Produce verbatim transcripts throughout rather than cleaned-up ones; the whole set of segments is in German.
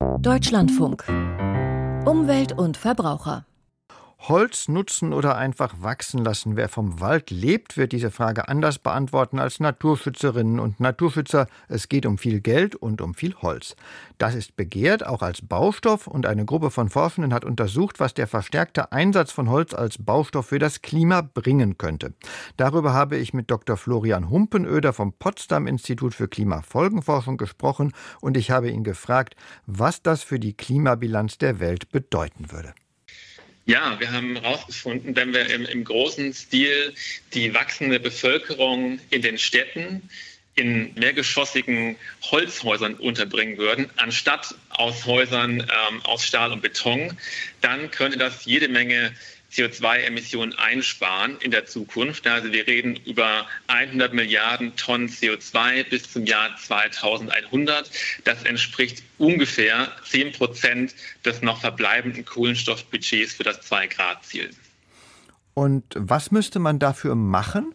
Deutschlandfunk. Umwelt und Verbraucher. Holz nutzen oder einfach wachsen lassen. Wer vom Wald lebt, wird diese Frage anders beantworten als Naturschützerinnen und Naturschützer. Es geht um viel Geld und um viel Holz. Das ist begehrt, auch als Baustoff, und eine Gruppe von Forschenden hat untersucht, was der verstärkte Einsatz von Holz als Baustoff für das Klima bringen könnte. Darüber habe ich mit Doktor Florian Humpenöder vom Potsdam-Institut für Klimafolgenforschung gesprochen und ich habe ihn gefragt, was das für die Klimabilanz der Welt bedeuten würde. Ja, wir haben herausgefunden, wenn wir im, im großen Stil die wachsende Bevölkerung in den Städten in mehrgeschossigen Holzhäusern unterbringen würden, anstatt aus Häusern ähm, aus Stahl und Beton, dann könnte das jede Menge C O zwei Emissionen einsparen in der Zukunft. Also wir reden über hundert Milliarden Tonnen C O zwei bis zum Jahr zweitausendeinhundert. Das entspricht ungefähr zehn Prozent des noch verbleibenden Kohlenstoffbudgets für das zwei Grad Ziel. Und was müsste man dafür machen?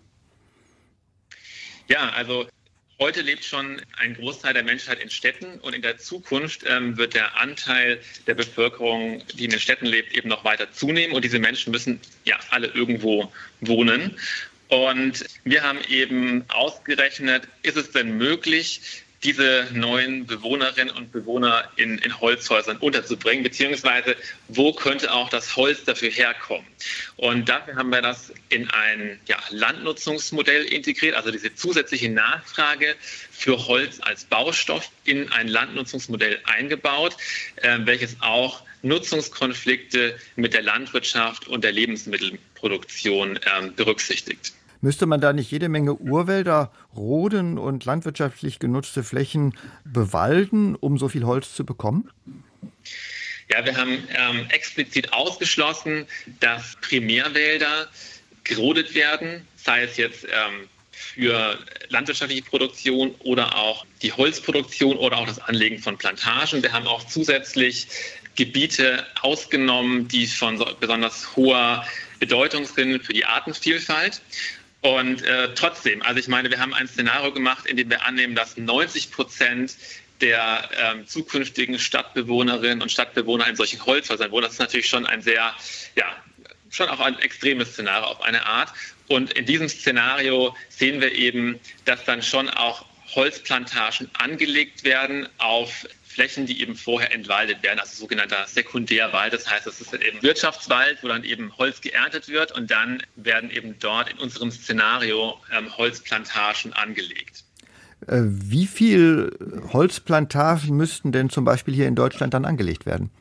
Ja, also heute lebt schon ein Großteil der Menschheit in Städten und in der Zukunft ähm, wird der Anteil der Bevölkerung, die in den Städten lebt, eben noch weiter zunehmen. Und diese Menschen müssen ja alle irgendwo wohnen. Und wir haben eben ausgerechnet, ist es denn möglich, diese neuen Bewohnerinnen und Bewohner in, in Holzhäusern unterzubringen, beziehungsweise wo könnte auch das Holz dafür herkommen. Und dafür haben wir das in ein ja, Landnutzungsmodell integriert, also diese zusätzliche Nachfrage für Holz als Baustoff in ein Landnutzungsmodell eingebaut, äh, welches auch Nutzungskonflikte mit der Landwirtschaft und der Lebensmittelproduktion äh, berücksichtigt. Müsste man da nicht jede Menge Urwälder roden und landwirtschaftlich genutzte Flächen bewalden, um so viel Holz zu bekommen? Ja, wir haben ähm, explizit ausgeschlossen, dass Primärwälder gerodet werden, sei es jetzt ähm, für landwirtschaftliche Produktion oder auch die Holzproduktion oder auch das Anlegen von Plantagen. Wir haben auch zusätzlich Gebiete ausgenommen, die von so besonders hoher Bedeutung sind für die Artenvielfalt. Und äh, trotzdem, also ich meine, wir haben ein Szenario gemacht, in dem wir annehmen, dass neunzig Prozent der ähm, zukünftigen Stadtbewohnerinnen und Stadtbewohner in solchen Holzhäusern wohnen. Das ist natürlich schon ein sehr, ja, schon auch ein extremes Szenario auf eine Art. Und in diesem Szenario sehen wir eben, dass dann schon auch Holzplantagen angelegt werden auf Flächen, die eben vorher entwaldet werden, also sogenannter Sekundärwald. Das heißt, es ist eben Wirtschaftswald, wo dann eben Holz geerntet wird und dann werden eben dort in unserem Szenario ähm, Holzplantagen angelegt. Äh, wie viel Holzplantagen müssten denn zum Beispiel hier in Deutschland dann angelegt werden?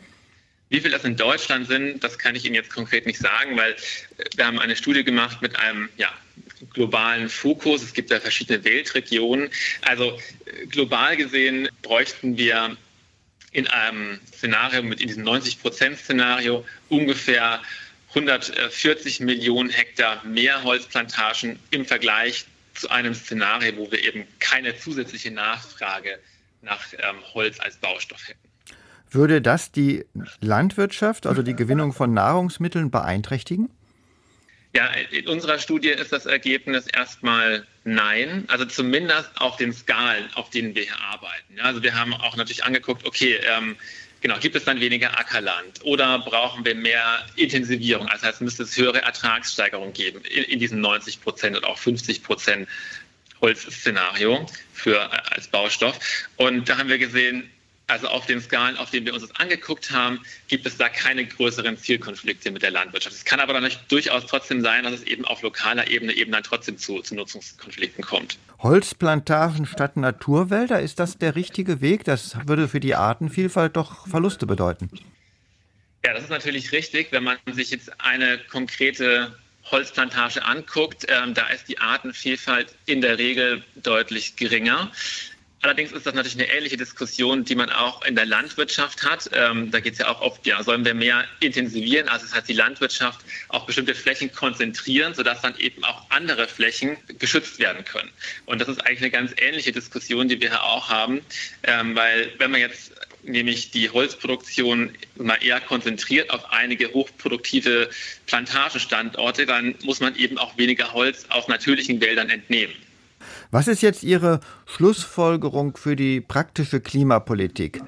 Wie viel das in Deutschland sind, das kann ich Ihnen jetzt konkret nicht sagen, weil wir haben eine Studie gemacht mit einem ja, globalen Fokus. Es gibt ja verschiedene Weltregionen. Also global gesehen bräuchten wir in einem Szenario mit in diesem neunzig Prozent Szenario ungefähr hundertvierzig Millionen Hektar mehr Holzplantagen im Vergleich zu einem Szenario, wo wir eben keine zusätzliche Nachfrage nach ähm, Holz als Baustoff hätten. Würde das die Landwirtschaft, also die Gewinnung von Nahrungsmitteln, beeinträchtigen? Ja, in unserer Studie ist das Ergebnis erstmal nein, also zumindest auf den Skalen, auf denen wir hier arbeiten. Ja, also wir haben auch natürlich angeguckt, okay, ähm, genau, gibt es dann weniger Ackerland oder brauchen wir mehr Intensivierung? Also das heißt, müsste es höhere Ertragssteigerung geben in, in diesem neunzig Prozent und auch fünfzig Prozent Holzszenario für, als Baustoff. Und da haben wir gesehen, also auf den Skalen, auf denen wir uns das angeguckt haben, gibt es da keine größeren Zielkonflikte mit der Landwirtschaft. Es kann aber dann durchaus trotzdem sein, dass es eben auf lokaler Ebene eben dann trotzdem zu, zu Nutzungskonflikten kommt. Holzplantagen statt Naturwälder, ist das der richtige Weg? Das würde für die Artenvielfalt doch Verluste bedeuten. Ja, das ist natürlich richtig. Wenn man sich jetzt eine konkrete Holzplantage anguckt, ähm, da ist die Artenvielfalt in der Regel deutlich geringer. Allerdings ist das natürlich eine ähnliche Diskussion, die man auch in der Landwirtschaft hat. Ähm, da geht es ja auch oft, ja, sollen wir mehr intensivieren? Also das heißt, die Landwirtschaft auf bestimmte Flächen konzentrieren, sodass dann eben auch andere Flächen geschützt werden können. Und das ist eigentlich eine ganz ähnliche Diskussion, die wir hier auch haben, ähm, weil wenn man jetzt nämlich die Holzproduktion mal eher konzentriert auf einige hochproduktive Plantagenstandorte, dann muss man eben auch weniger Holz aus natürlichen Wäldern entnehmen. Was ist jetzt Ihre Schlussfolgerung für die praktische Klimapolitik?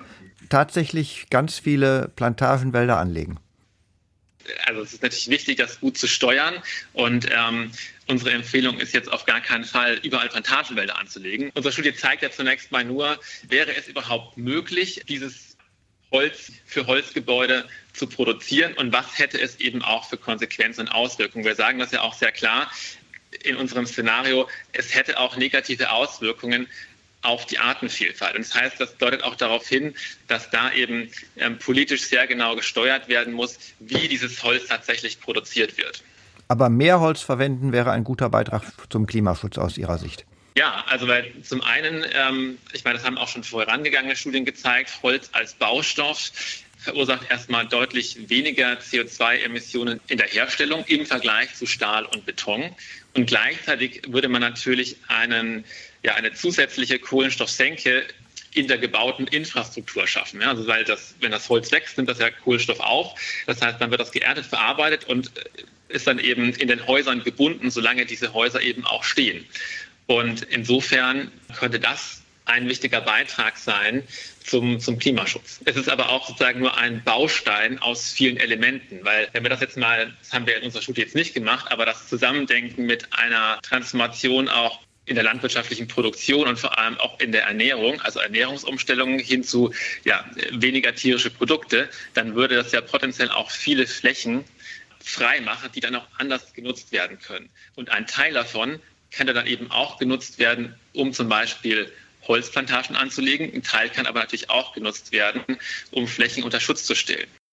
tatsächlich ganz viele Plantagenwälder anlegen? Also es ist natürlich wichtig, das gut zu steuern und ähm, unsere Empfehlung ist jetzt auf gar keinen Fall, überall Plantagenwälder anzulegen. Unsere Studie zeigt ja zunächst mal nur, wäre es überhaupt möglich, dieses Holz für Holzgebäude zu produzieren und was hätte es eben auch für Konsequenzen und Auswirkungen. Wir sagen das ja auch sehr klar in unserem Szenario, es hätte auch negative Auswirkungen auf die Artenvielfalt. Und das heißt, das deutet auch darauf hin, dass da eben ähm, politisch sehr genau gesteuert werden muss, wie dieses Holz tatsächlich produziert wird. Aber mehr Holz verwenden wäre ein guter Beitrag zum Klimaschutz aus Ihrer Sicht. Ja, also weil zum einen, ähm, ich meine, das haben auch schon vorangegangene Studien gezeigt, Holz als Baustoff verursacht erstmal deutlich weniger C O zwei Emissionen in der Herstellung im Vergleich zu Stahl und Beton. Und gleichzeitig würde man natürlich einen, ja, eine zusätzliche Kohlenstoffsenke in der gebauten Infrastruktur schaffen. Ja, also weil das, wenn das Holz wächst, nimmt das ja Kohlenstoff auf. Das heißt, dann wird das geerntet, verarbeitet und ist dann eben in den Häusern gebunden, solange diese Häuser eben auch stehen. Und insofern könnte das ein wichtiger Beitrag sein zum, zum Klimaschutz. Es ist aber auch sozusagen nur ein Baustein aus vielen Elementen, weil wenn wir das jetzt mal, das haben wir in unserer Studie jetzt nicht gemacht, aber das Zusammendenken mit einer Transformation auch in der landwirtschaftlichen Produktion und vor allem auch in der Ernährung, also Ernährungsumstellungen hin zu ja, weniger tierische Produkte, dann würde das ja potenziell auch viele Flächen frei machen, die dann auch anders genutzt werden können. Und ein Teil davon kann dann eben auch genutzt werden, um zum Beispiel Holzplantagen anzulegen. Ein Teil kann aber natürlich auch genutzt werden, um Flächen unter Schutz zu stellen.